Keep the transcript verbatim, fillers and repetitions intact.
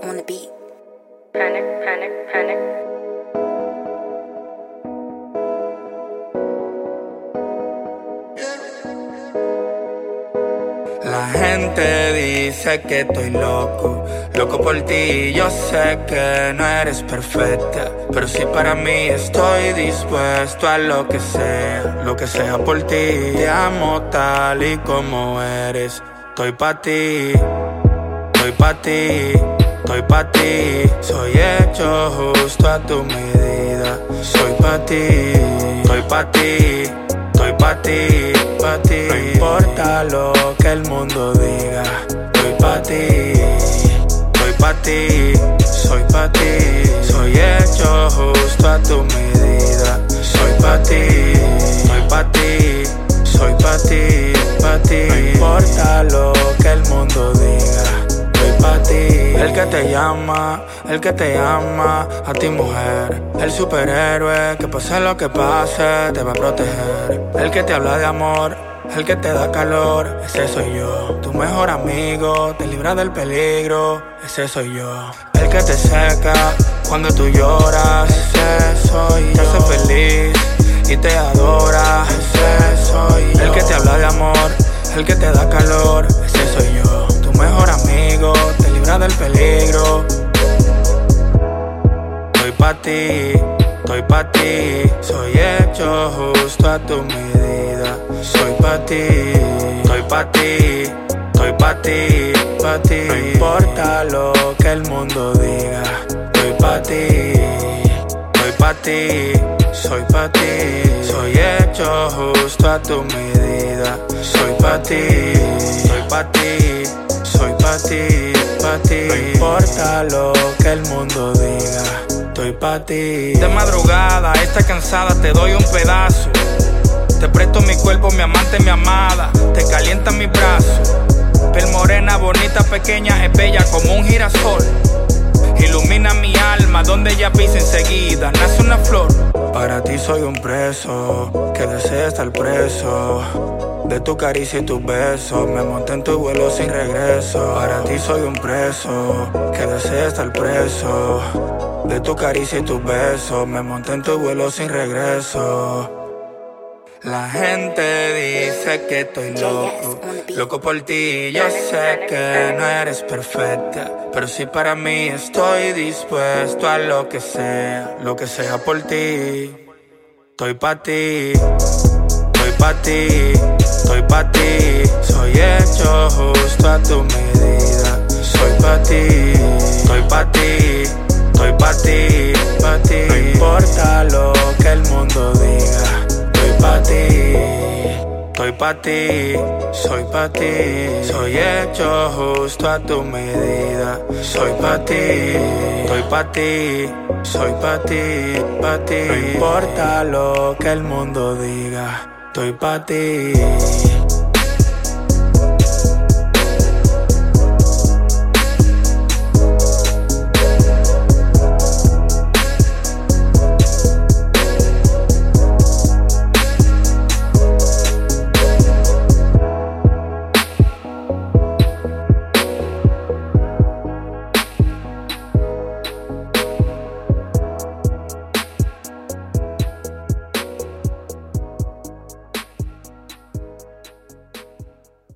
on the beat. Panic, panic, panic. La gente dice que estoy loco, loco por ti. Yo sé que no eres perfecta, pero si para mí estoy dispuesto a lo que sea, lo que sea por ti. Te amo tal y como eres. Estoy pa' ti, estoy pa' ti, estoy pa' ti. Soy hecho justo a tu medida. Soy pa' ti, estoy pa' ti, estoy pa' ti, pa' ti. No importa lo que el mundo diga. Estoy pa' ti, estoy pa' ti, soy pa' ti. Soy hecho justo a tu medida. Soy pa' ti, estoy pa' ti, soy pa' ti, pa' ti. No importa lo que el mundo diga. Estoy pa' ti. El que te llama, el que te ama, a ti mujer. El superhéroe que pase lo que pase te va a proteger. El que te habla de amor, el que te da calor, ese soy yo. Tu mejor amigo, te libra del peligro, ese soy yo. El que te seca cuando tú lloras, ese soy yo. Te hace feliz y te adora, ese soy yo. El que te habla de amor, el que te da calor, ese soy yo. Tu mejor amigo, te libra del peligro. Estoy pa' ti, estoy pa' ti. Soy hecho justo a tu medida. Soy pa' ti, estoy pa' ti, estoy pa' ti, pa' ti. No importa lo que el mundo diga. Estoy pa' ti, estoy pa' ti, soy pa' ti. Soy hecho justo a tu medida. Soy pa' ti, estoy pa' ti, soy pa' ti, pa' ti. No importa lo que el mundo diga. Estoy pa' ti. De madrugada, estás cansada, te doy un pedazo. Te presto mi cuerpo, mi amante, mi amada. Te calienta mis brazos. Piel morena, bonita, pequeña, es bella como un girasol. Ilumina mi alma, donde ella pisa enseguida nace una flor. Para ti soy un preso, que desea estar preso. De tu caricia y tus besos, me monté en tu vuelo sin regreso. Para ti soy un preso, que desea estar preso. De tu caricia y tus besos, me monté en tu vuelo sin regreso. La gente dice que estoy loco, loco por ti. Yo sé que no eres perfecta, pero si para mí estoy dispuesto a lo que sea, lo que sea por ti. Estoy pa' ti, estoy pa' ti, estoy pa' ti. Soy hecho justo a tu medida. Soy pa' ti, estoy pa' ti, estoy pa' ti, pa' ti. No importa lo que el mundo diga. Estoy pa' ti, estoy pa' ti, soy pa' ti. Soy hecho justo a tu medida. Soy pa' ti, estoy pa' ti, soy pa' ti, pa' ti. No importa lo que el mundo diga. Estoy pa' ti.